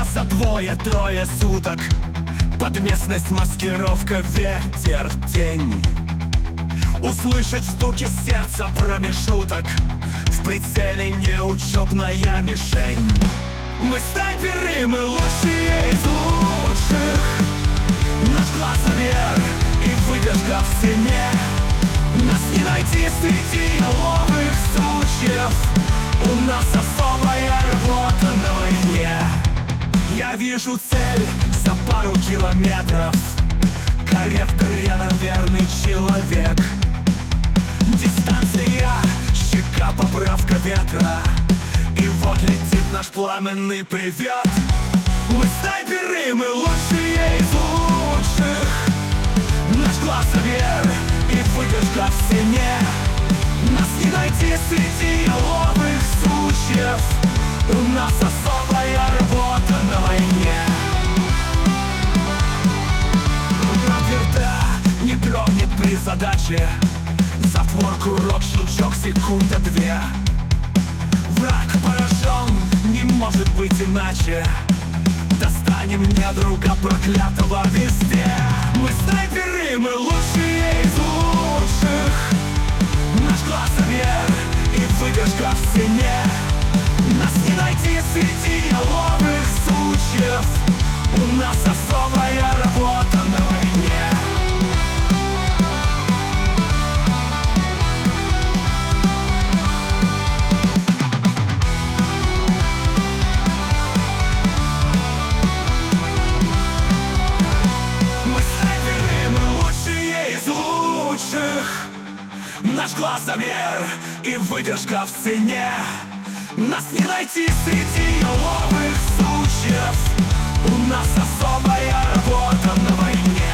за двое-трое суток. Под местность маскировка, ветер, тень. Услышать стуки сердца промежуток. В прицеле неучебная мишень. Мы снайперы, мы лучшие из лучших. Наш глазомер и выдержка в стене. Нас не найти среди новых случаев. У нас особая работа на войне. Я вижу цель за пару километров. Корректор, я, наверное, человек. Дистанция, щека, поправка ветра. И вот летит наш пламенный привет. Мы снайперы, мы лучшие из лучших. Наш глазомер и выдержка в стене. Нас не найти среди новых случаев. У нас особая работа на войне. Верта не дрогнет при задаче. Затвор, курок, щелчок, секунда-две. Враг поражен, не может быть иначе. Достанем недруга проклятого везде. Мы снайперы, мы лучшие из лучших. Наш глазомер и выдержка в стене. Нас не найти среди новых случаев. У нас особая работа на войне. Мы снайперы, мы лучшие из лучших. Наш глазомер и выдержка в цене. Нас не найти среди новых случаев. У нас особая работа на войне.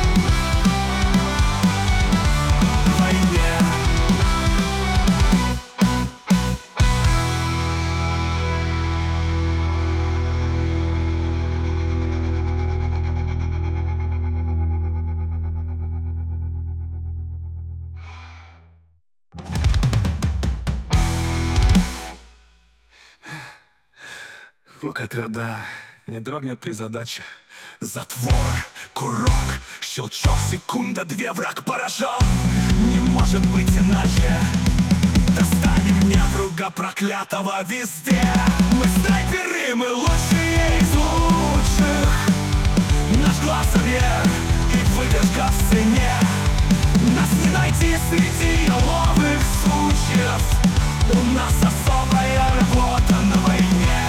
Локотрада не дрогнет при задаче. Затвор, курок, щелчок, секунда-две. Враг поражен, не может быть иначе. Достанем недруга проклятого везде. Мы снайперы, мы лучшие из лучших. Наш глазомер и выдержка в стене. Нас не найти среди новых случаев. У нас особая работа на войне.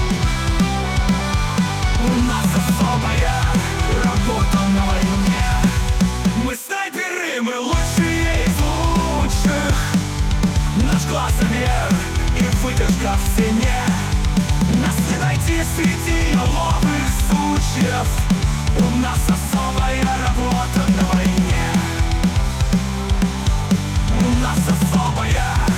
У нас особая работа на войне. Мы снайперы, мы лучшие из лучших. Наш глазомер и выдержка в стене. Нас не найти среди новых случаев. У нас особая работа на войне. У нас особая